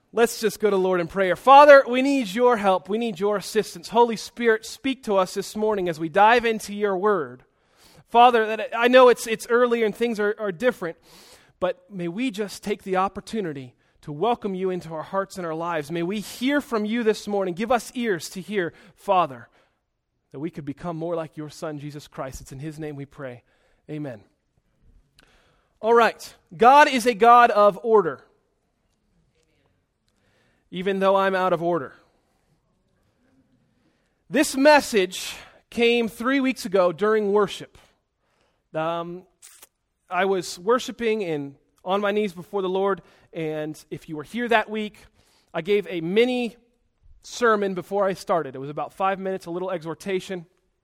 Let's just go to Lord in prayer. Father, we need your help. We need your assistance. Holy Spirit, speak to us this morning as we dive into your word. Father, that I know it's early and things are different, but may we just take the opportunity to welcome you into our hearts and our lives. May we hear from you this morning. Give us ears to hear, Father, that we could become more like your Son, Jesus Christ. It's in his name we pray. Amen. All right. God is a God of order, even though I'm out of order. This message came 3 weeks ago during worship. I was worshiping and on my knees before the Lord, and if you were here that week, I gave a mini sermon before I started. It was about 5 minutes, a little exhortation.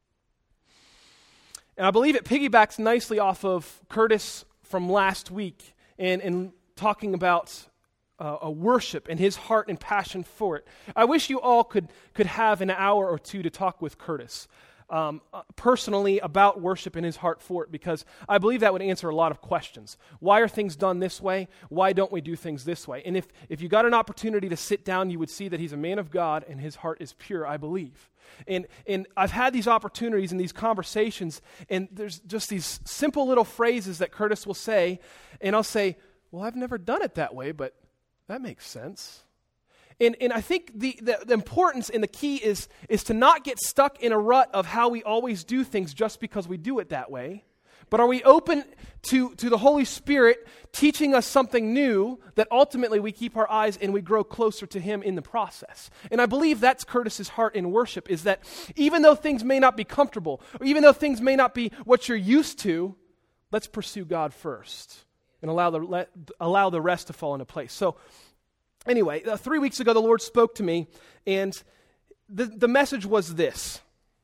And I believe it piggybacks nicely off of Curtis from last week and talking about a worship and his heart and passion for it. I wish you all could have an hour or two to talk with Curtis personally about worship and his heart for it, because I believe that would answer a lot of questions. Why are things done this way? Why don't we do things this way? And if you got an opportunity to sit down, you would see that he's a man of God and his heart is pure, I believe. And I've had these opportunities and these conversations, and there's just these simple little phrases that Curtis will say, and I'll say, well, I've never done it that way, but that makes sense. And I think the importance and the key is to not get stuck in a rut of how we always do things just because we do it that way. But are we open to the Holy Spirit teaching us something new that ultimately we keep our eyes and we grow closer to him in the process? And I believe that's Curtis's heart in worship, is that even though things may not be comfortable, or even though things may not be what you're used to, let's pursue God first and allow the rest to fall into place. So anyway, 3 weeks ago, the Lord spoke to me, and the message was this.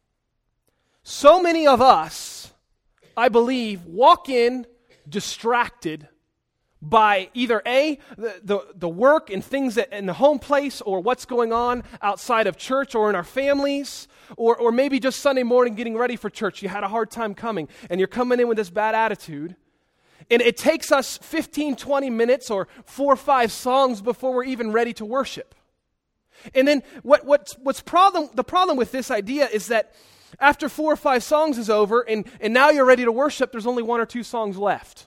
So many of us, I believe, walk in distracted by either the work and things in the home place, or what's going on outside of church or in our families, or maybe just Sunday morning getting ready for church. You had a hard time coming, and you're coming in with this bad attitude. And it takes us 15, 20 minutes or 4 or 5 songs before we're even ready to worship. And then the problem with this idea is that after 4 or 5 songs is over and now you're ready to worship, there's only 1 or 2 songs left.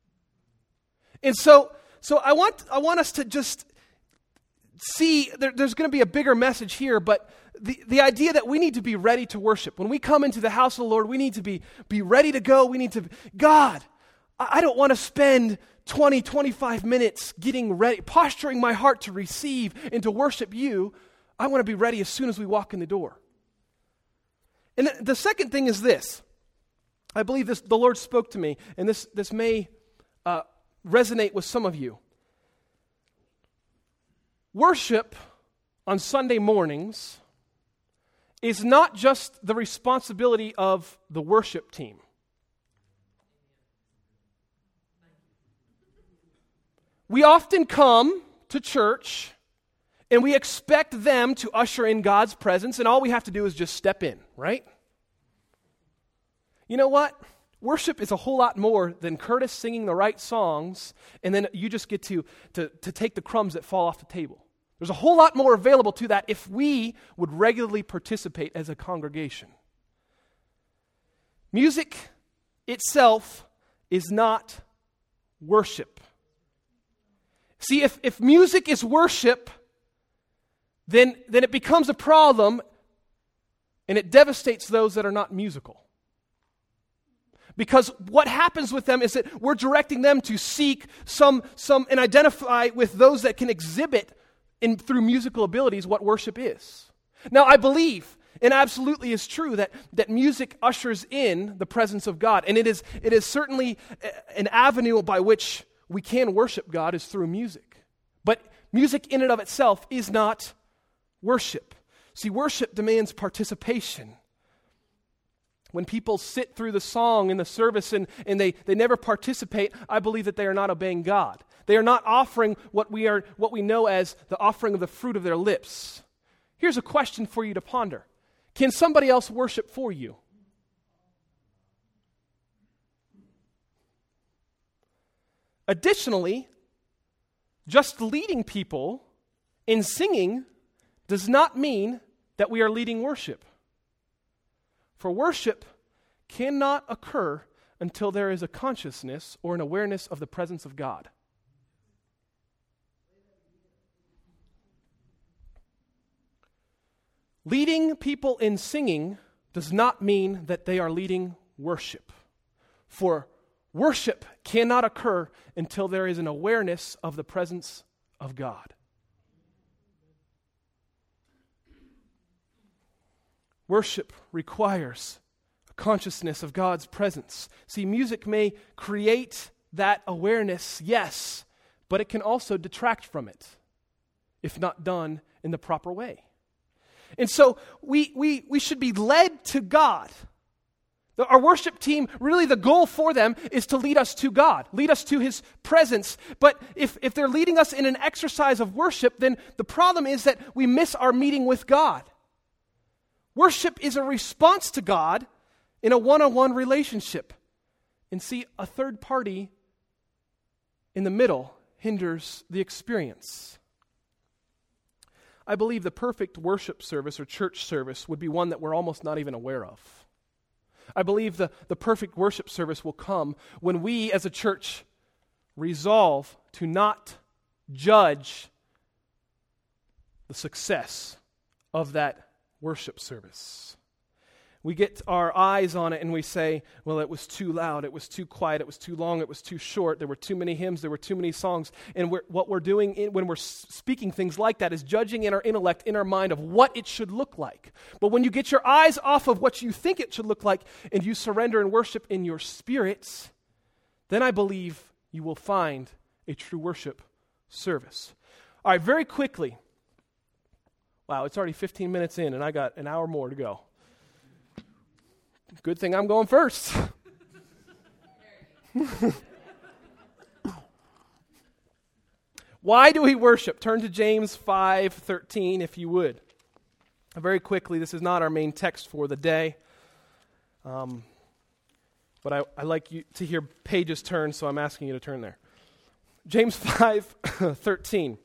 And so I want us to just see, there's going to be a bigger message here, but the idea that we need to be ready to worship. When we come into the house of the Lord, we need to be ready to go. We need to, God, I don't want to spend 20, 25 minutes getting ready, posturing my heart to receive and to worship you. I want to be ready as soon as we walk in the door. And the second thing is this. I believe the Lord spoke to me, and this may resonate with some of you. Worship on Sunday mornings is not just the responsibility of the worship team. We often come to church and we expect them to usher in God's presence, and all we have to do is just step in, right? You know what? Worship is a whole lot more than Curtis singing the right songs, and then you just get to take the crumbs that fall off the table. There's a whole lot more available to that if we would regularly participate as a congregation. Music itself is not worship. See, if music is worship, then it becomes a problem, and it devastates those that are not musical. Because what happens with them is that we're directing them to seek some and identify with those that can exhibit through musical abilities what worship is. Now, I believe, and absolutely is true, that music ushers in the presence of God, and it is certainly an avenue by which we can worship God is through music. But music in and of itself is not worship. See, worship demands participation. When people sit through the song in the service and they never participate, I believe that they are not obeying God. They are not offering what we know as the offering of the fruit of their lips. Here's a question for you to ponder. Can somebody else worship for you? Additionally, just leading people in singing does not mean that we are leading worship. For worship cannot occur until there is a consciousness or an awareness of the presence of God. Leading people in singing does not mean that they are leading worship. For worship cannot occur until there is an awareness of the presence of God. Worship requires a consciousness of God's presence. See, music may create that awareness, yes, but it can also detract from it if not done in the proper way. And so we should be led to God. Our worship team, really the goal for them is to lead us to God, lead us to His presence. But if they're leading us in an exercise of worship, then the problem is that we miss our meeting with God. Worship is a response to God in a one-on-one relationship. And see, a third party in the middle hinders the experience. I believe the perfect worship service or church service would be one that we're almost not even aware of. I believe the perfect worship service will come when we as a church resolve to not judge the success of that worship service. We get our eyes on it and we say, well, it was too loud, it was too quiet, it was too long, it was too short, there were too many hymns, there were too many songs. And what we're doing when we're speaking things like that is judging in our intellect, in our mind of what it should look like. But when you get your eyes off of what you think it should look like and you surrender and worship in your spirits, then I believe you will find a true worship service. All right, very quickly. Wow, it's already 15 minutes in and I got an hour more to go. Good thing I'm going first. Why do we worship? Turn to James 5:13 if you would. Very quickly, this is not our main text for the day. But I like you to hear pages turn, so I'm asking you to turn there. James 5:13.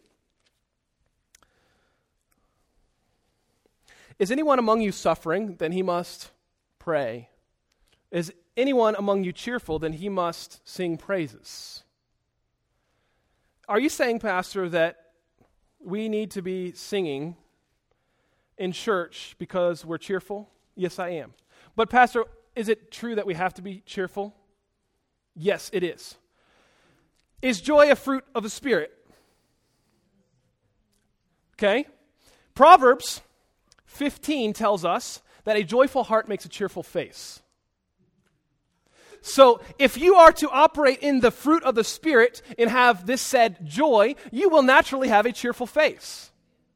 Is anyone among you suffering? Then he must pray. Is anyone among you cheerful? Then he must sing praises. Are you saying, Pastor, that we need to be singing in church because we're cheerful? Yes, I am. But Pastor, is it true that we have to be cheerful? Yes, it is. Is joy a fruit of the Spirit? Okay. Proverbs 15 tells us that a joyful heart makes a cheerful face. So if you are to operate in the fruit of the Spirit and have this said joy, you will naturally have a cheerful face.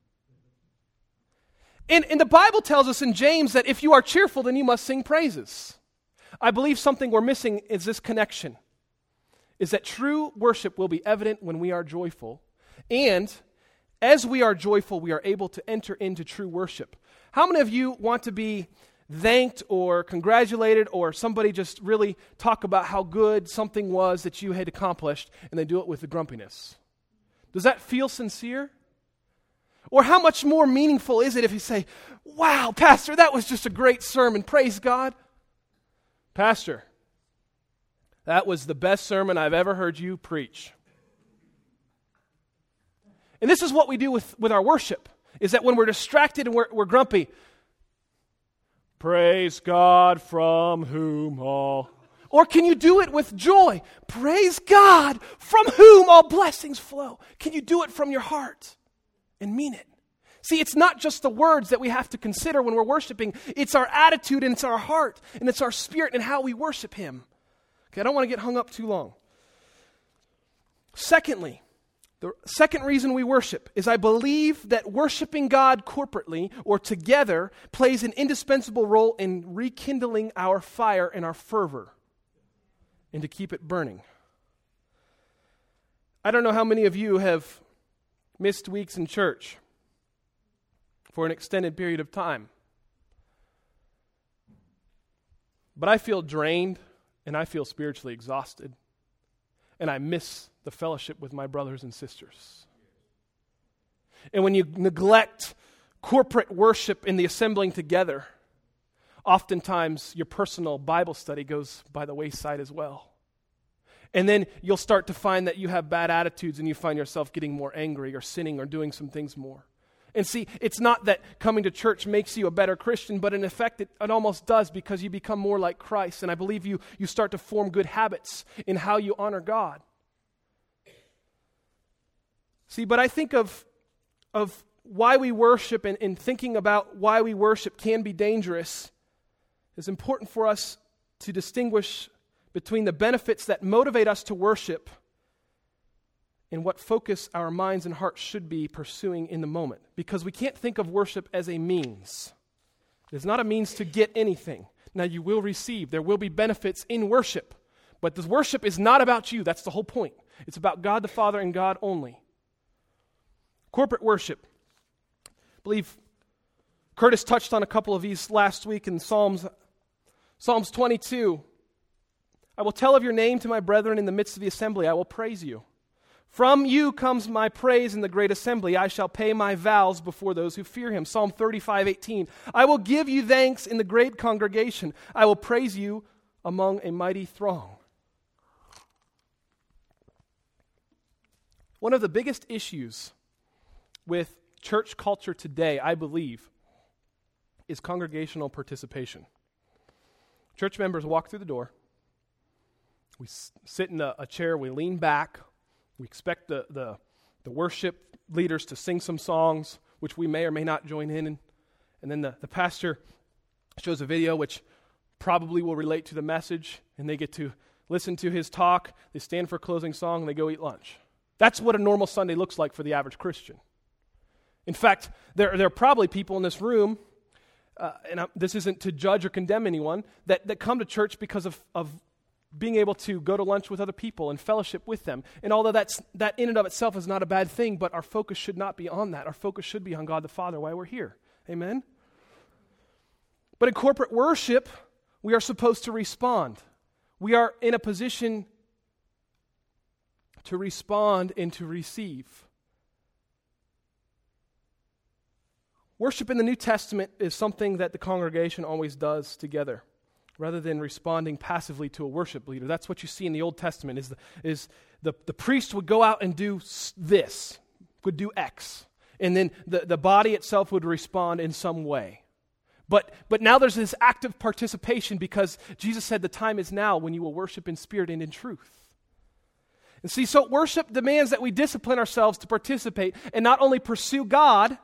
And the Bible tells us in James that if you are cheerful, then you must sing praises. I believe something we're missing is this connection, is that true worship will be evident when we are joyful. And as we are joyful, we are able to enter into true worship. How many of you want to be thanked or congratulated or somebody just really talk about how good something was that you had accomplished and they do it with the grumpiness? Does that feel sincere? Or how much more meaningful is it if you say, wow, Pastor, that was just a great sermon. Praise God. Pastor, that was the best sermon I've ever heard you preach. And this is what we do with our worship, is that when we're distracted and we're grumpy, praise God from whom all. Or can you do it with joy? Praise God from whom all blessings flow. Can you do it from your heart and mean it? See, it's not just the words that we have to consider when we're worshiping. It's our attitude and it's our heart and it's our spirit and how we worship Him. Okay, I don't want to get hung up too long. Secondly, the second reason we worship is I believe that worshiping God corporately or together plays an indispensable role in rekindling our fire and our fervor and to keep it burning. I don't know how many of you have missed weeks in church for an extended period of time. But I feel drained and I feel spiritually exhausted. And I miss the fellowship with my brothers and sisters. And when you neglect corporate worship in the assembling together, oftentimes your personal Bible study goes by the wayside as well. And then you'll start to find that you have bad attitudes and you find yourself getting more angry or sinning or doing some things more. And see, it's not that coming to church makes you a better Christian, but in effect it almost does, because you become more like Christ. And I believe you start to form good habits in how you honor God. See, but I think of why we worship and thinking about why we worship can be dangerous. It's important for us to distinguish between the benefits that motivate us to worship and what focus our minds and hearts should be pursuing in the moment. Because we can't think of worship as a means. It's not a means to get anything. Now you will receive, there will be benefits in worship, but this worship is not about you. That's the whole point. It's about God the Father and God only. Corporate worship. I believe Curtis touched on a couple of these last week in Psalms 22. I will tell of your name to my brethren in the midst of the assembly. I will praise you. From you comes my praise in the great assembly. I shall pay my vows before those who fear him. Psalm 35:18. I will give you thanks in the great congregation. I will praise you among a mighty throng. One of the biggest issues with church culture today, I believe, is congregational participation. Church members walk through the door. We sit in a chair. We lean back. We expect the worship leaders to sing some songs, which we may or may not join in. And then the pastor shows a video which probably will relate to the message, and they get to listen to his talk. They stand for a closing song, and they go eat lunch. That's what a normal Sunday looks like for the average Christian. In fact, there are probably people in this room, this isn't to judge or condemn anyone, that come to church because of being able to go to lunch with other people and fellowship with them. And although that in and of itself is not a bad thing, but our focus should not be on that. Our focus should be on God the Father while we're here. Amen? But in corporate worship, we are supposed to respond. We are in a position to respond and to receive. Worship in the New Testament is something that the congregation always does together, rather than responding passively to a worship leader. That's what you see in the Old Testament, is the priest would go out and do this, would do X, and then the body itself would respond in some way. But now there's this active participation, because Jesus said the time is now when you will worship in spirit and in truth. And see, so worship demands that we discipline ourselves to participate and not only pursue God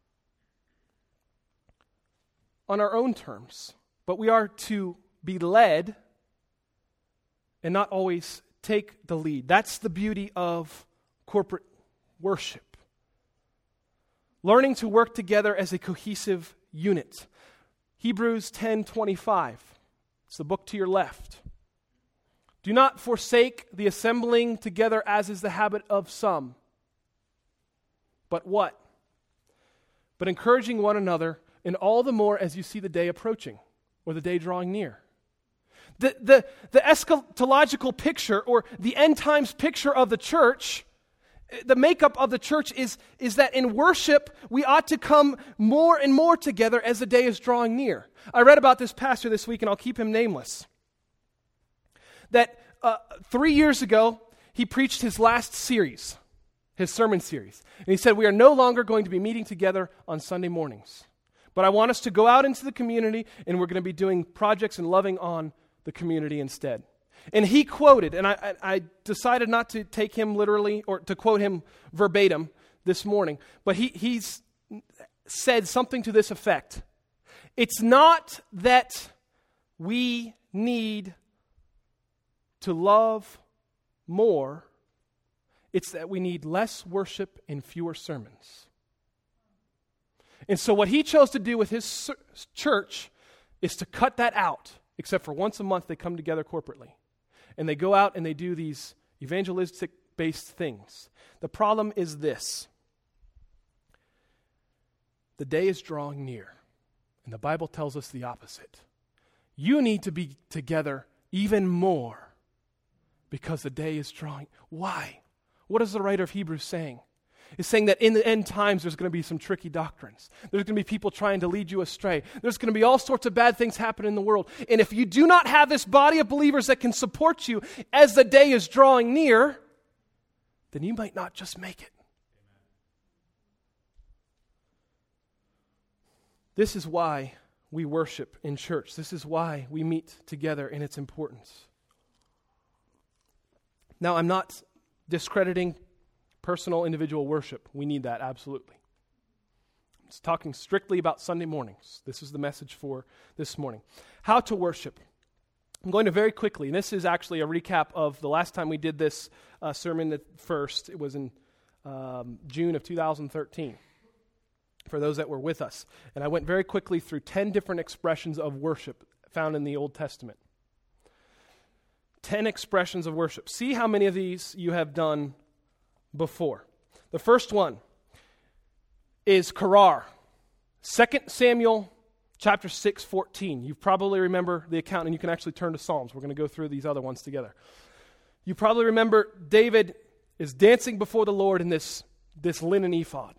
on our own terms, but we are to be led and not always take the lead. That's the beauty of corporate worship. Learning to work together as a cohesive unit. Hebrews 10:25. It's the book to your left. Do not forsake the assembling together as is the habit of some. But what? But encouraging one another, and all the more as you see the day approaching, or the day drawing near. The eschatological picture, or the end times picture of the church, the makeup of the church is that in worship we ought to come more and more together as the day is drawing near. I read about this pastor this week, and I'll keep him nameless. That 3 years ago, he preached his last series, his sermon series. And he said, we are no longer going to be meeting together on Sunday mornings. But I want us to go out into the community, and we're going to be doing projects and loving on the community instead. And he quoted, and I decided not to take him literally or to quote him verbatim this morning, but he's said something to this effect. It's not that we need to love more, it's that we need less worship and fewer sermons. And so what he chose to do with his church is to cut that out, except for once a month they come together corporately. And they go out and they do these evangelistic-based things. The problem is this. The day is drawing near, and the Bible tells us the opposite. You need to be together even more because the day is drawing. Why? What is the writer of Hebrews saying? is saying that in the end times there's going to be some tricky doctrines. There's going to be people trying to lead you astray. There's going to be all sorts of bad things happen in the world. And if you do not have this body of believers that can support you as the day is drawing near, then you might not just make it. This is why we worship in church. This is why we meet together and its importance. Now, I'm not discrediting personal individual worship. We need that, absolutely. I'm just talking strictly about Sunday mornings. This is the message for this morning. How to worship. I'm going to very quickly, and this is actually a recap of the last time we did this sermon at first. It was in June of 2013. For those that were with us. And I went very quickly through 10 different expressions of worship found in the Old Testament. 10 expressions of worship. See how many of these you have done before. The first one is karar. 2 Samuel chapter 6:14. You probably remember the account, and you can actually turn to Psalms. We're going to go through these other ones together. You probably remember David is dancing before the Lord in this linen ephod.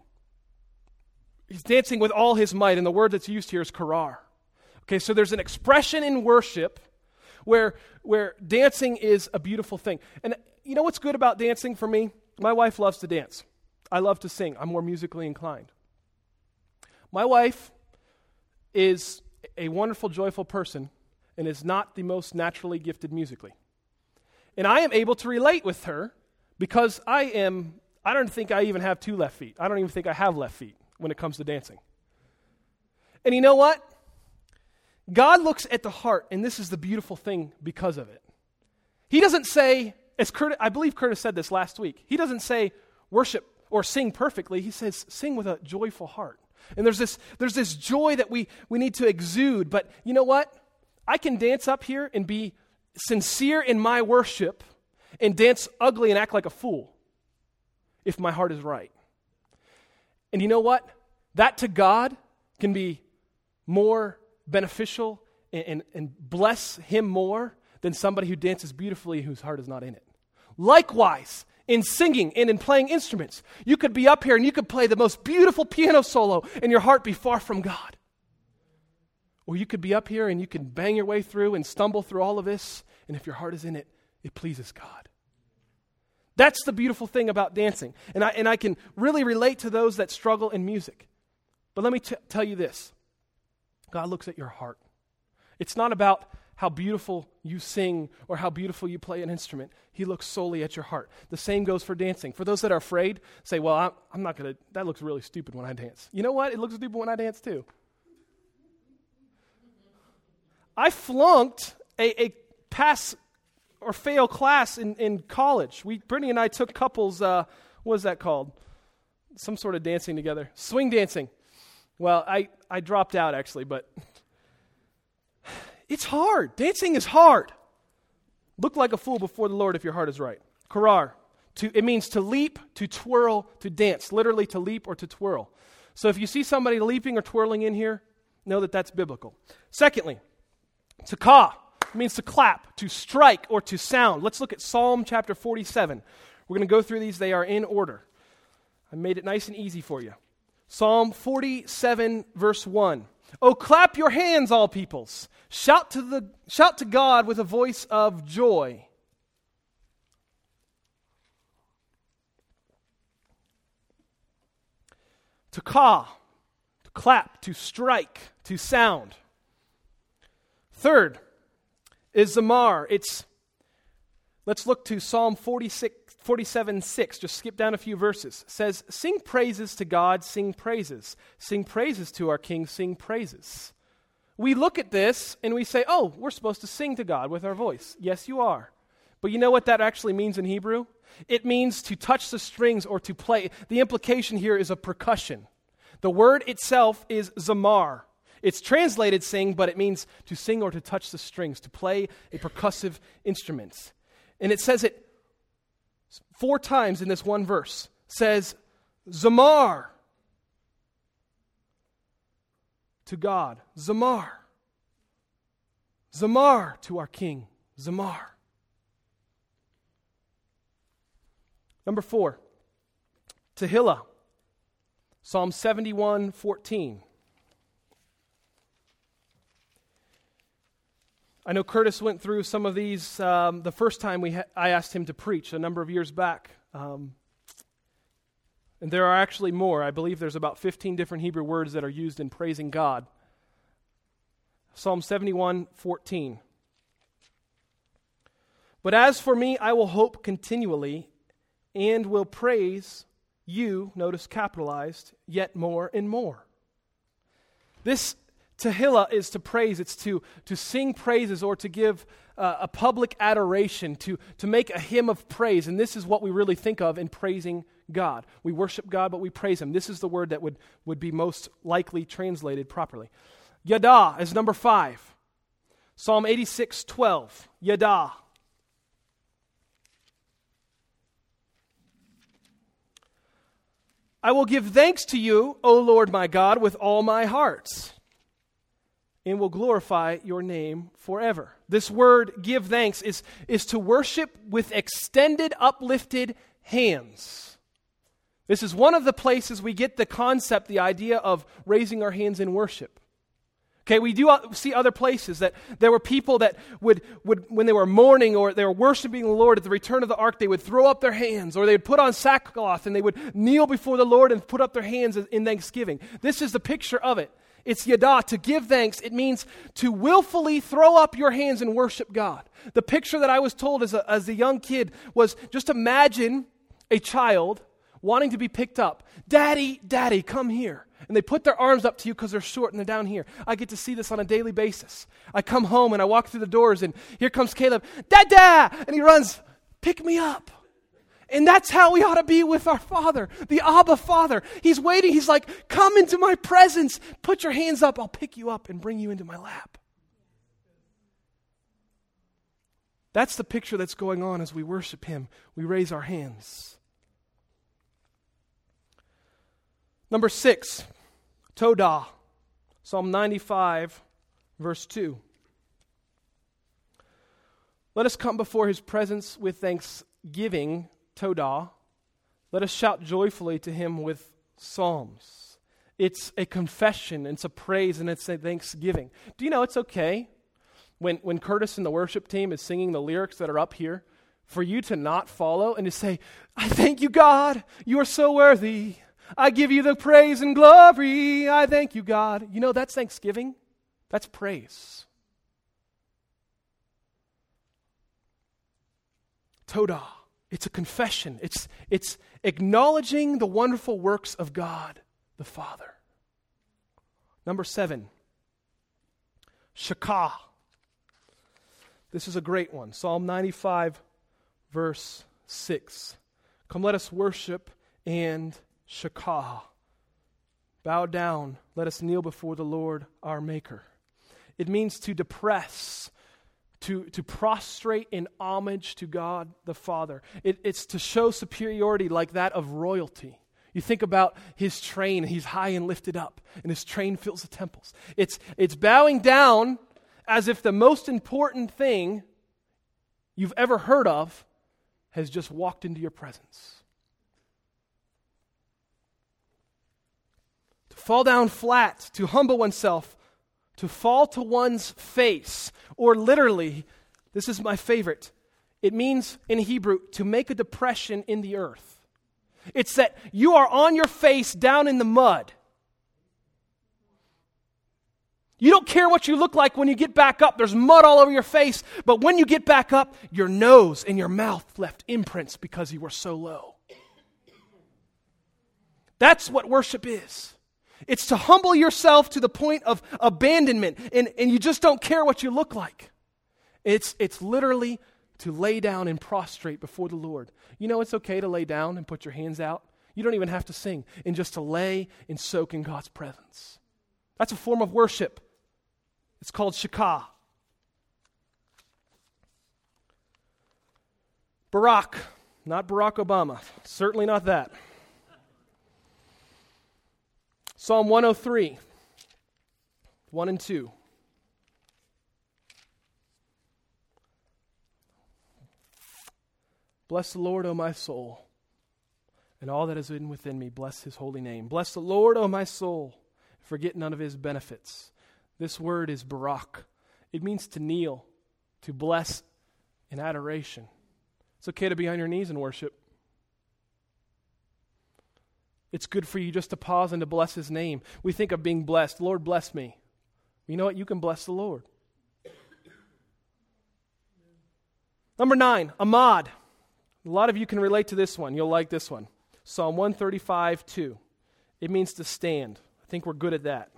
He's dancing with all his might, and the word that's used here is karar. Okay, so there's an expression in worship where dancing is a beautiful thing. And you know what's good about dancing for me? My wife loves to dance. I love to sing. I'm more musically inclined. My wife is a wonderful, joyful person and is not the most naturally gifted musically. And I am able to relate with her because I don't think I even have two left feet. I don't even think I have left feet when it comes to dancing. And you know what? God looks at the heart, and this is the beautiful thing because of it. He doesn't say, I believe Curtis said this last week, he doesn't say worship or sing perfectly. He says sing with a joyful heart. And there's this joy that we need to exude. But you know what? I can dance up here and be sincere in my worship and dance ugly and act like a fool if my heart is right. And you know what? That to God can be more beneficial and bless him more than somebody who dances beautifully whose heart is not in it. Likewise, in singing and in playing instruments, you could be up here and you could play the most beautiful piano solo and your heart be far from God. Or you could be up here and you can bang your way through and stumble through all of this, and if your heart is in it, it pleases God. That's the beautiful thing about dancing. And I can really relate to those that struggle in music. But let me tell you this. God looks at your heart. It's not about how beautiful you sing or how beautiful you play an instrument. He looks solely at your heart. The same goes for dancing. For those that are afraid, say, well, I'm not going to, that looks really stupid when I dance. You know what? It looks stupid when I dance too. I flunked a pass or fail class in college. Brittany and I took couples, what is that called? Some sort of dancing together. Swing dancing. Well, I dropped out actually, but it's hard. Dancing is hard. Look like a fool before the Lord if your heart is right. Karar. It means to leap, to twirl, to dance. Literally to leap or to twirl. So if you see somebody leaping or twirling in here, know that that's biblical. Secondly, takah. It means to clap, to strike, or to sound. Let's look at Psalm chapter 47. We're going to go through these. They are in order. I made it nice and easy for you. Psalm 47, verse 1. Oh, clap your hands, all peoples. Shout to God with a voice of joy. Takah, to clap, to strike, to sound. Third is zamar. Let's look to Psalm 47:6. Just skip down a few verses. It says, sing praises to God, sing praises. Sing praises to our King, sing praises. We look at this and we say, oh, we're supposed to sing to God with our voice. Yes, you are. But you know what that actually means in Hebrew? It means to touch the strings or to play. The implication here is a percussion. The word itself is zamar. It's translated sing, but it means to sing or to touch the strings, to play a percussive instrument. And it says it 4 times in this one verse. It says, zamar to God. Zamar. Zamar to our King. Zamar. Number 4, Tehillah. Psalm 71:14. I know Curtis went through some of these the first time I asked him to preach a number of years back. And there are actually more. I believe there's about 15 different Hebrew words that are used in praising God. Psalm 71:14. But as for me, I will hope continually and will praise you, notice capitalized, yet more and more. This Tehillah is to praise. It's to sing praises or to give a public adoration, to make a hymn of praise. And this is what we really think of in praising God. We worship God, but we praise Him. This is the word that would be most likely translated properly. Yada is number 5. Psalm 86:12. Yada. I will give thanks to you, O Lord my God, with all my heart, and will glorify your name forever. This word, give thanks, is to worship with extended, uplifted hands. This is one of the places we get the concept, the idea of raising our hands in worship. Okay, we do see other places that there were people that would when they were mourning or they were worshiping the Lord at the return of the ark, they would throw up their hands, or they would put on sackcloth and they would kneel before the Lord and put up their hands in thanksgiving. This is the picture of it. It's yada, to give thanks. It means to willfully throw up your hands and worship God. The picture that I was told as a young kid was, just imagine a child wanting to be picked up. Daddy, Daddy, come here. And they put their arms up to you because they're short and they're down here. I get to see this on a daily basis. I come home and I walk through the doors and here comes Caleb. Dada! And he runs, pick me up. And that's how we ought to be with our Father, the Abba Father. He's waiting. He's like, come into my presence. Put your hands up. I'll pick you up and bring you into my lap. That's the picture that's going on as we worship Him. We raise our hands. Number 6, Todah, Psalm 95, verse 2. Let us come before His presence with thanksgiving, Todah. Let us shout joyfully to Him with psalms. It's a confession, it's a praise, and it's a thanksgiving. Do you know it's okay when Curtis and the worship team is singing the lyrics that are up here, for you to not follow and to say, I thank you, God, you are so worthy. I give you the praise and glory. I thank you, God. You know, that's thanksgiving. That's praise. Todah. It's a confession. It's acknowledging the wonderful works of God, the Father. Number 7. Shakah. This is a great one. Psalm 95, verse 6. Come, let us worship and Shakah. Bow down, let us kneel before the Lord our Maker. It means to depress, to prostrate in homage to God the Father. It's to show superiority like that of royalty. You think about His train, He's high and lifted up, and His train fills the temples. It's bowing down as if the most important thing you've ever heard of has just walked into your presence. Fall down flat, to humble oneself, to fall to one's face, or literally, this is my favorite, it means in Hebrew to make a depression in the earth. It's that you are on your face down in the mud. You don't care what you look like when you get back up. There's mud all over your face, but when you get back up, your nose and your mouth left imprints because you were so low. That's what worship is. It's to humble yourself to the point of abandonment, and you just don't care what you look like. It's literally to lay down and prostrate before the Lord. You know, it's okay to lay down and put your hands out. You don't even have to sing, and just to lay and soak in God's presence. That's a form of worship. It's called Shakah. Barak, not Barack Obama. Certainly not that. Psalm 103, 1 and 2. Bless the Lord, O my soul, and all that is within me, bless his holy name. Bless the Lord, O my soul, forget none of his benefits. This word is barak. It means to kneel, to bless in adoration. It's okay to be on your knees and worship. It's good for you just to pause and to bless his name. We think of being blessed. Lord, bless me. You know what? You can bless the Lord. Number 9, Amad. A lot of you can relate to this one. You'll like this one. Psalm 135:2. It means to stand. I think we're good at that.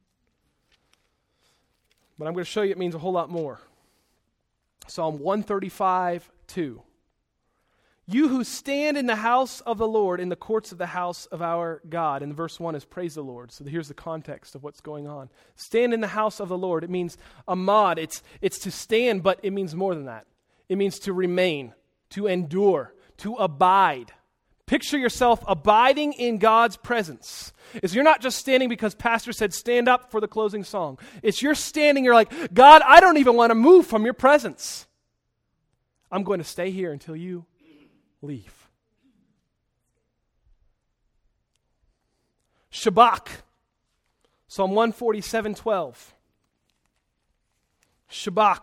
But I'm going to show you it means a whole lot more. Psalm 135:2. You who stand in the house of the Lord, in the courts of the house of our God. And verse 1 is praise the Lord. So here's the context of what's going on. Stand in the house of the Lord. It means amad. It's to stand, but it means more than that. It means to remain, to endure, to abide. Picture yourself abiding in God's presence. You're not just standing because pastor said stand up for the closing song. It's you're standing, you're like, God, I don't even want to move from your presence. I'm going to stay here until you leave. Shabach. Psalm 147:12. Shabach.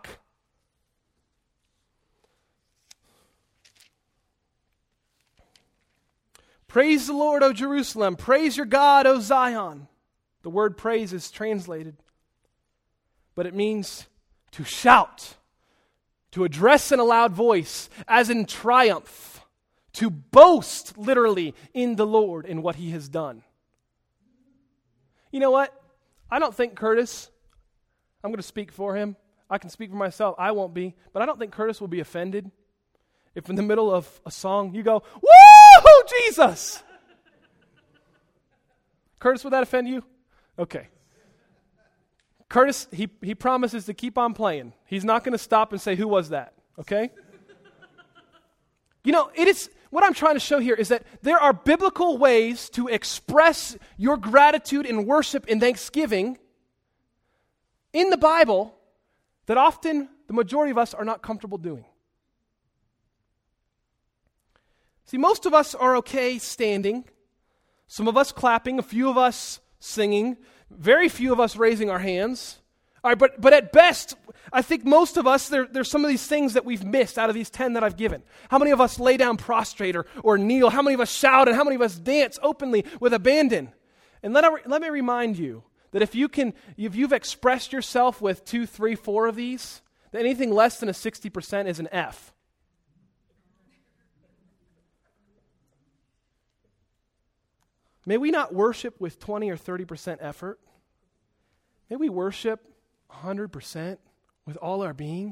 Praise the Lord, O Jerusalem. Praise your God, O Zion. The word praise is translated, but it means to shout, to address in a loud voice, as in triumph, to boast, literally, in the Lord and what he has done. You know what? I don't think Curtis, I'm going to speak for him. I can speak for myself. I won't be, but I don't think Curtis will be offended if in the middle of a song you go, woo, Jesus! Curtis, would that offend you? Okay. Curtis, he promises to keep on playing. He's not going to stop and say, who was that? Okay? You know, it is what I'm trying to show here is that there are biblical ways to express your gratitude and worship and thanksgiving in the Bible that often the majority of us are not comfortable doing. See, most of us are okay standing, some of us clapping, a few of us singing, very few of us raising our hands. All right, but at best, I think most of us, there's some of these things that we've missed out of these 10 that I've given. How many of us lay down prostrate or kneel? How many of us shout? And how many of us dance openly with abandon? And let me remind you that if you've expressed yourself with 2, 3, 4 of these, that anything less than a 60% is an F. May we not worship with 20 or 30% effort. May we worship 100% with all our being.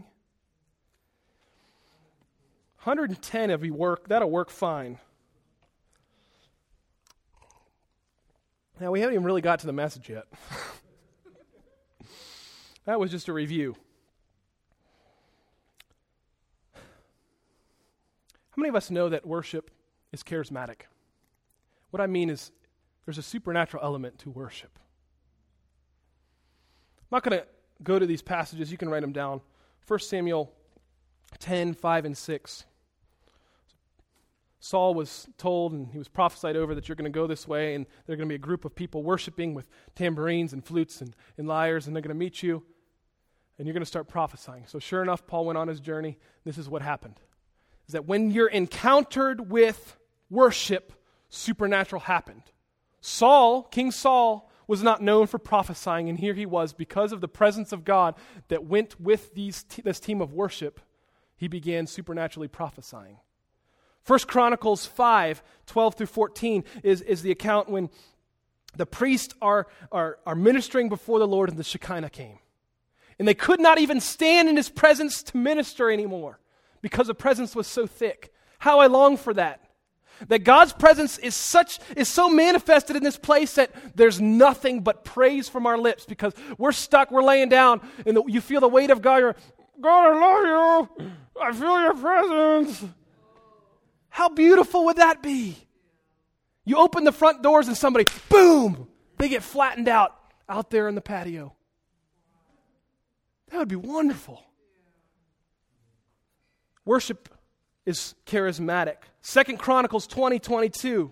110 if we work, that'll work fine. Now, we haven't even really got to the message yet. That was just a review. How many of us know that worship is charismatic? What I mean is, there's a supernatural element to worship. I'm not going to go to these passages. You can write them down. 1 Samuel 10, 5, and 6. Saul was told, and he was prophesied over, that you're going to go this way, and there are going to be a group of people worshiping with tambourines and flutes and lyres, and they're going to meet you, and you're going to start prophesying. So sure enough, Paul went on his journey. This is what happened. Is that when you're encountered with worship, supernatural happened. King Saul, was not known for prophesying, and here he was, because of the presence of God that went with this team of worship, he began supernaturally prophesying. 1 Chronicles 5, 12 through 14 is the account when the priests are ministering before the Lord and the Shekinah came. And they could not even stand in his presence to minister anymore because the presence was so thick. How I long for that. That God's presence is so manifested in this place that there's nothing but praise from our lips because we're stuck, we're laying down, and you feel the weight of God. You're, God, I love you. I feel your presence. How beautiful would that be? You open the front doors and somebody, boom, they get flattened out there in the patio. That would be wonderful. Worship is charismatic. 2 Chronicles 20:22.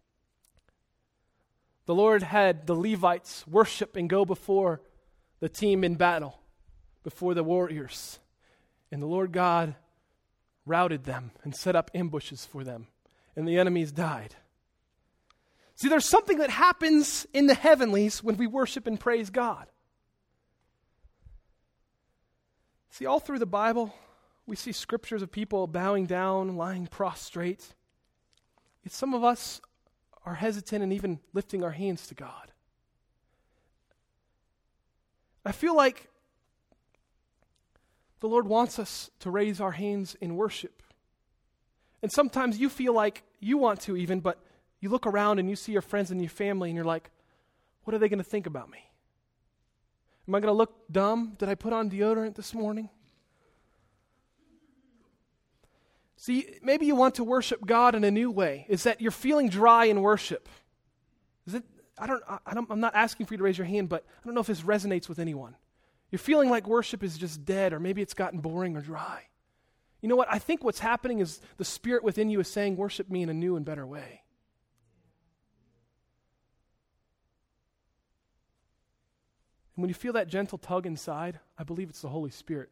The Lord had the Levites worship and go before the team in battle, before the warriors. And the Lord God routed them and set up ambushes for them, and the enemies died. See, there's something that happens in the heavenlies when we worship and praise God. See, all through the Bible, we see scriptures of people bowing down, lying prostrate. Yet some of us are hesitant in even lifting our hands to God. I feel like the Lord wants us to raise our hands in worship. And sometimes you feel like you want to even, but you look around and you see your friends and your family and you're like, what are they going to think about me? Am I going to look dumb? Did I put on deodorant this morning? See, maybe you want to worship God in a new way. Is that you're feeling dry in worship? Is it? I'm not asking for you to raise your hand, but I don't know if this resonates with anyone. You're feeling like worship is just dead, or maybe it's gotten boring or dry. You know what? I think what's happening is the Spirit within you is saying, worship me in a new and better way. And when you feel that gentle tug inside, I believe it's the Holy Spirit.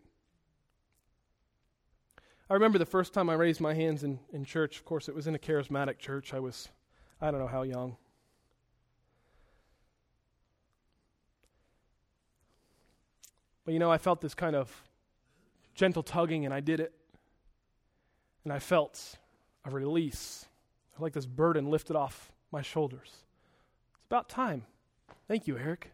I remember the first time I raised my hands in church. Of course, it was in a charismatic church. I don't know how young. But I felt this kind of gentle tugging, and I did it. And I felt a release, like this burden lifted off my shoulders. It's about time. Thank you, Eric.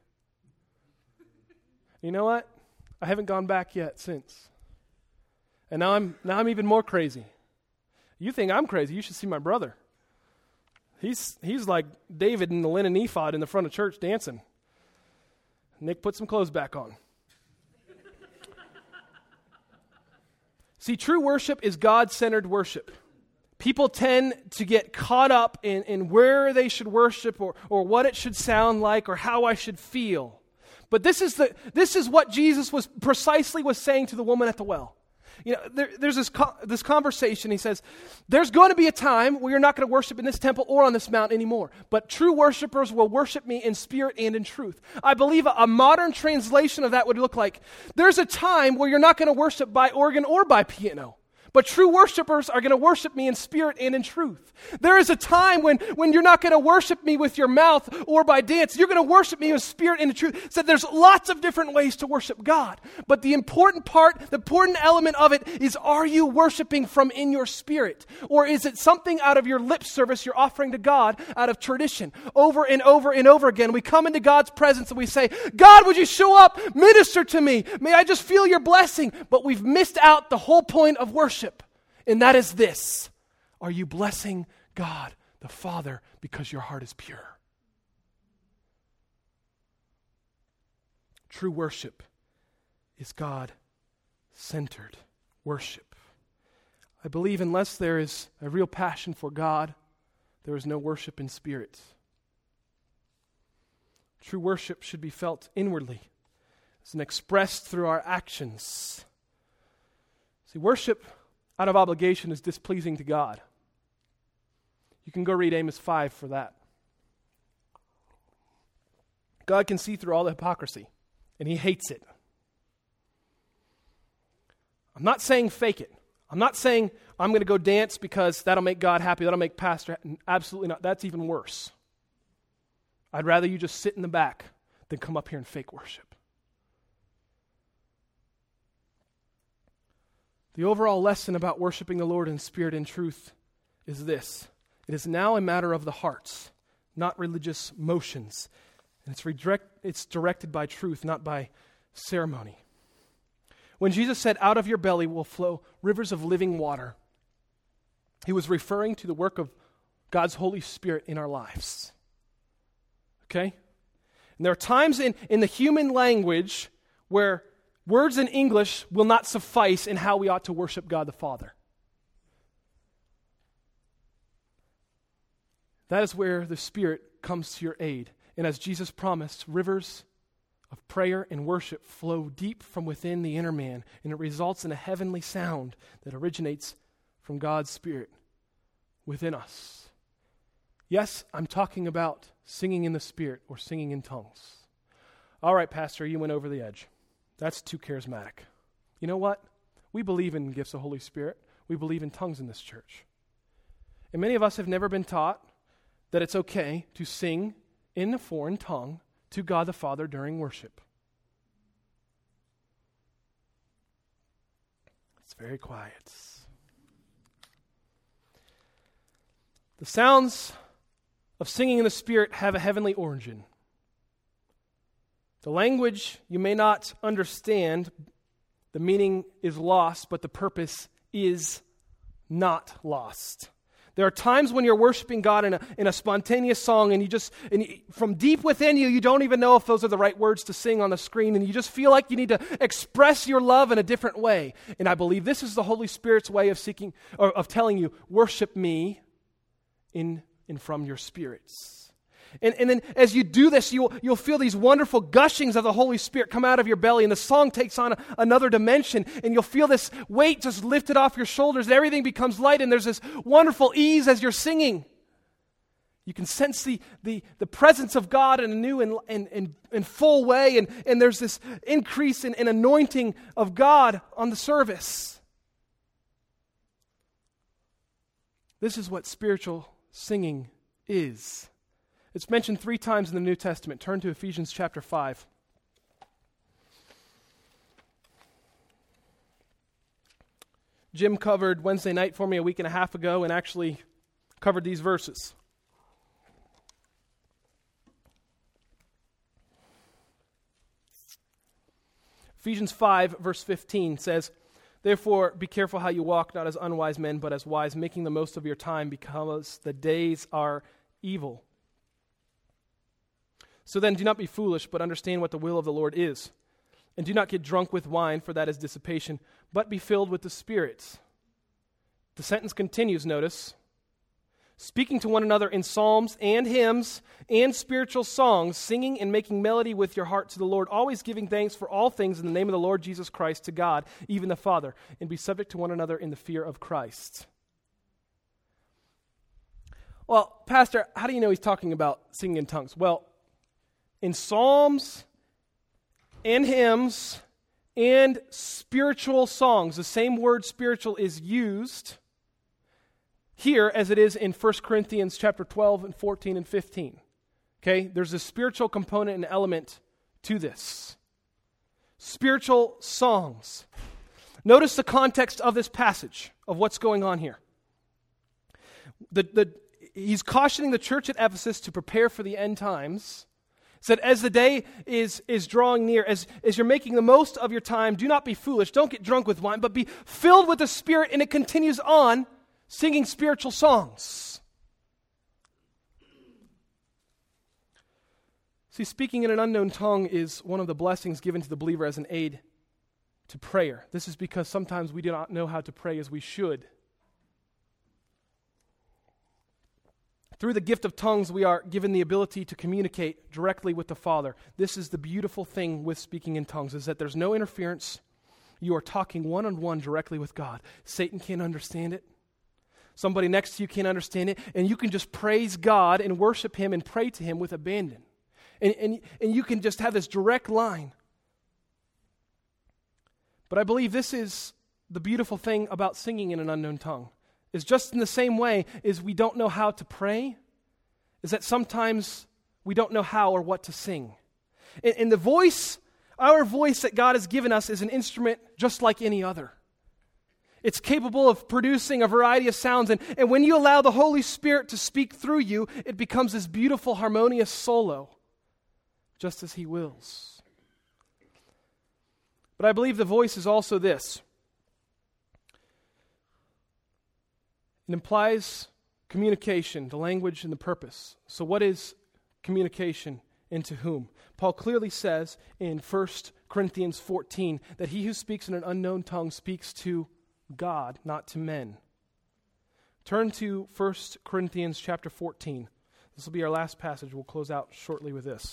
You know what? I haven't gone back yet since. And now I'm even more crazy. You think I'm crazy? You should see my brother. He's like David in the linen ephod in the front of church dancing. Nick, put some clothes back on. See, true worship is God-centered worship. People tend to get caught up in where they should worship or what it should sound like or how I should feel. But this is what Jesus was saying to the woman at the well. There's this conversation. He says, there's going to be a time where you're not going to worship in this temple or on this mountain anymore. But true worshipers will worship me in spirit and in truth. I believe a modern translation of that would look like, there's a time where you're not going to worship by organ or by piano. But true worshipers are going to worship me in spirit and in truth. There is a time when you're not going to worship me with your mouth or by dance. You're going to worship me in spirit and in truth. So there's lots of different ways to worship God. But the important element of it is, are you worshiping from in your spirit? Or is it something out of your lip service you're offering to God out of tradition? Over and over and over again, we come into God's presence and we say, God, would you show up? Minister to me. May I just feel your blessing? But we've missed out the whole point of worship. And that is this: are you blessing God the Father because your heart is pure? True worship is God-centered worship. I believe unless there is a real passion for God, there is no worship in spirit. True worship should be felt inwardly and expressed through our actions. See, worship out of obligation is displeasing to God. You can go read Amos 5 for that. God can see through all the hypocrisy, and He hates it. I'm not saying fake it. I'm not saying I'm going to go dance because that'll make God happy, that'll make Pastor happy. Absolutely not. That's even worse. I'd rather you just sit in the back than come up here and fake worship. The overall lesson about worshiping the Lord in spirit and truth is this: it is now a matter of the hearts, not religious motions. And it's directed by truth, not by ceremony. When Jesus said, out of your belly will flow rivers of living water, He was referring to the work of God's Holy Spirit in our lives. Okay? And there are times in the human language where words in English will not suffice in how we ought to worship God the Father. That is where the Spirit comes to your aid. And as Jesus promised, rivers of prayer and worship flow deep from within the inner man, and it results in a heavenly sound that originates from God's Spirit within us. Yes, I'm talking about singing in the Spirit or singing in tongues. All right, Pastor, you went over the edge. That's too charismatic. You know what? We believe in gifts of Holy Spirit. We believe in tongues in this church. And many of us have never been taught that it's okay to sing in a foreign tongue to God the Father during worship. It's very quiet. The sounds of singing in the Spirit have a heavenly origin. The language you may not understand, the meaning is lost, but the purpose is not lost. There are times when you're worshiping God in a spontaneous song, and from deep within you, you don't even know if those are the right words to sing on the screen, and you just feel like you need to express your love in a different way. And I believe this is the Holy Spirit's way of seeking, or of telling you, worship me in and from your spirits. And then as you do this, you'll feel these wonderful gushings of the Holy Spirit come out of your belly, and the song takes on another dimension, and you'll feel this weight just lifted off your shoulders, and everything becomes light, and there's this wonderful ease as you're singing. You can sense the presence of God in a new and full way, and there's this increase in anointing of God on the service. This is what spiritual singing is. It's mentioned 3 times in the New Testament. Turn to Ephesians chapter 5. Jim covered Wednesday night for me a week and a half ago and actually covered these verses. Ephesians 5, verse 15 says, "Therefore, be careful how you walk, not as unwise men, but as wise, making the most of your time, because the days are evil. So then do not be foolish, but understand what the will of the Lord is. And do not get drunk with wine, for that is dissipation, but be filled with the Spirit." The sentence continues, notice. "Speaking to one another in psalms and hymns and spiritual songs, singing and making melody with your heart to the Lord, always giving thanks for all things in the name of the Lord Jesus Christ to God, even the Father, and be subject to one another in the fear of Christ." Well, Pastor, how do you know he's talking about singing in tongues? Well, in psalms and hymns and spiritual songs, the same word spiritual is used here as it is in 1 Corinthians chapter 12 and 14 and 15. Okay? There's a spiritual component and element to this. Spiritual songs. Notice the context of this passage, of what's going on here. He's cautioning the church at Ephesus to prepare for the end times. He said, as the day is drawing near, as you're making the most of your time, do not be foolish, don't get drunk with wine, but be filled with the Spirit, and it continues on, singing spiritual songs. See, speaking in an unknown tongue is one of the blessings given to the believer as an aid to prayer. This is because sometimes we do not know how to pray as we should. Through the gift of tongues, we are given the ability to communicate directly with the Father. This is the beautiful thing with speaking in tongues, is that there's no interference. You are talking one-on-one directly with God. Satan can't understand it. Somebody next to you can't understand it. And you can just praise God and worship Him and pray to Him with abandon. And you can just have this direct line. But I believe this is the beautiful thing about singing in an unknown tongue. Is just in the same way as we don't know how to pray, is that sometimes we don't know how or what to sing. And the voice, our voice that God has given us, is an instrument just like any other. It's capable of producing a variety of sounds, and when you allow the Holy Spirit to speak through you, it becomes this beautiful, harmonious solo, just as He wills. But I believe the voice is also this. It implies communication, the language and the purpose. So what is communication, and to whom? Paul clearly says in 1 Corinthians 14 that he who speaks in an unknown tongue speaks to God, not to men. Turn to 1 Corinthians chapter 14. This will be our last passage. We'll close out shortly with this.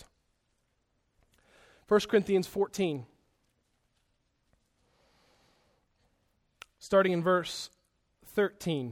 1 Corinthians 14. Starting in verse 13.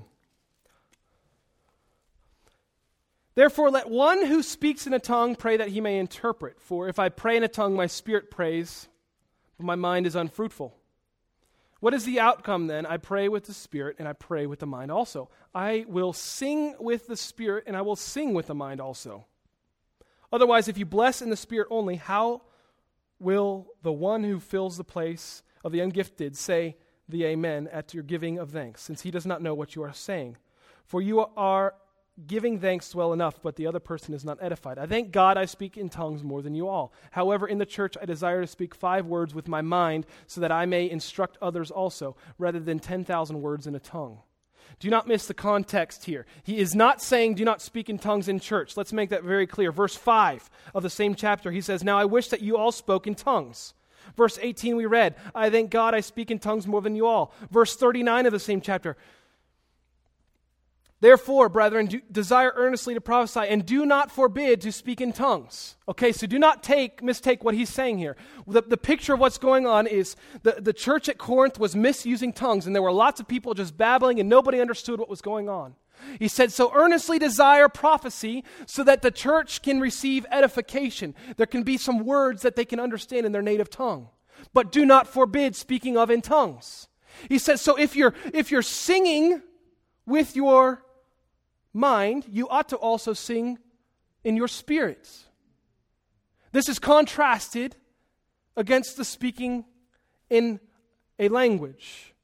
Therefore, let one who speaks in a tongue pray that he may interpret. For if I pray in a tongue, my spirit prays, but my mind is unfruitful. What is the outcome then? I pray with the spirit, and I pray with the mind also. I will sing with the spirit, and I will sing with the mind also. Otherwise, if you bless in the spirit only, how will the one who fills the place of the ungifted say the amen at your giving of thanks, since he does not know what you are saying? For you are giving thanks well enough, but the other person is not edified. I thank God I speak in tongues more than you all. However, in the church I desire to speak 5 words with my mind, so that I may instruct others also, rather than 10,000 words in a tongue. Do not miss the context here. He is not saying do not speak in tongues in church. Let's make that very clear. Verse 5 of the same chapter, he says, now I wish that you all spoke in tongues. Verse 18 we read, I thank God I speak in tongues more than you all. Verse 39 of the same chapter, therefore, brethren, desire earnestly to prophesy, and do not forbid to speak in tongues. Okay, so do not mistake what he's saying here. The picture of what's going on is the church at Corinth was misusing tongues, and there were lots of people just babbling, and nobody understood what was going on. He said, so earnestly desire prophecy, so that the church can receive edification. There can be some words that they can understand in their native tongue. But do not forbid speaking of in tongues. He says, so if you're singing with your mind, you ought to also sing in your spirit. This is contrasted against the speaking in a language.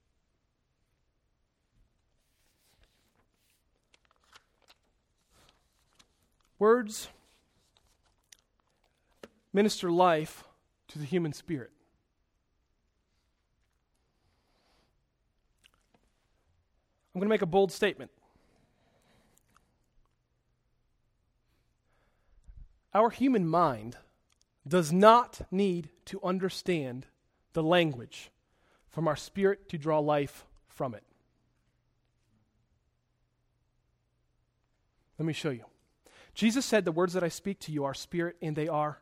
Words minister life to the human spirit. I'm going to make a bold statement. Our human mind does not need to understand the language from our spirit to draw life from it. Let me show you. Jesus said, the words that I speak to you are spirit and they are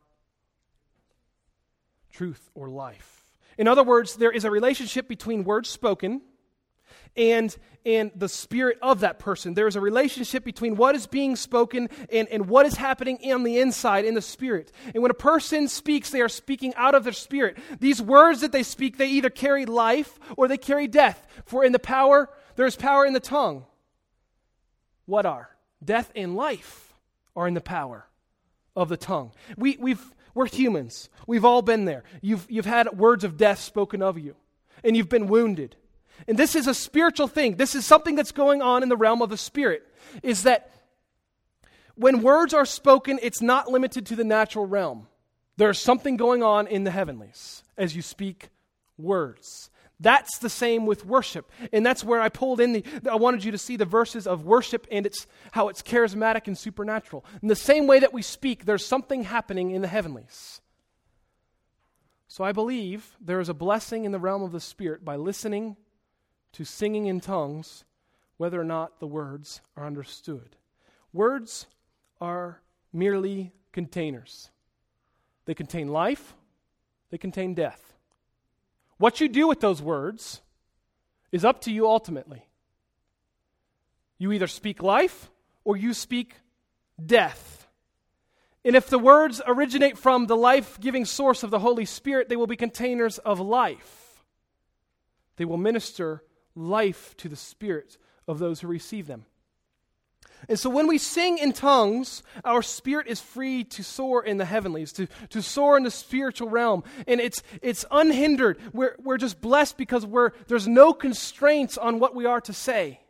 truth or life. In other words, there is a relationship between words spoken and the spirit of that person. There is a relationship between what is being spoken and what is happening on the inside, in the spirit. And when a person speaks, they are speaking out of their spirit. These words that they speak, they either carry life or they carry death. For there is power in the tongue. What are? Death and life are in the power of the tongue. We're humans. We've all been there. You've had words of death spoken of you, and you've been wounded. And this is a spiritual thing. This is something that's going on in the realm of the spirit, is that when words are spoken, it's not limited to the natural realm. There's something going on in the heavenlies as you speak words. That's the same with worship. And that's where I pulled in I wanted you to see the verses of worship and how it's charismatic and supernatural. In the same way that we speak, there's something happening in the heavenlies. So I believe there is a blessing in the realm of the spirit by listening to singing in tongues, whether or not the words are understood. Words are merely containers. They contain life, they contain death. What you do with those words is up to you ultimately. You either speak life or you speak death. And if the words originate from the life-giving source of the Holy Spirit, they will be containers of life. They will minister life to the spirit of those who receive them. And so when we sing in tongues, our spirit is free to soar in the heavenlies, to soar in the spiritual realm. And it's unhindered. We're just blessed because there's no constraints on what we are to say.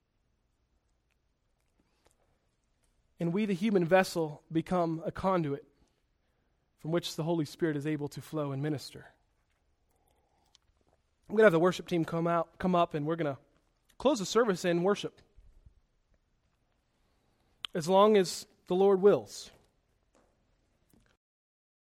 And we, the human vessel, become a conduit from which the Holy Spirit is able to flow and minister. I'm going to have the worship team come up, and we're going to close the service in worship, as long as the Lord wills.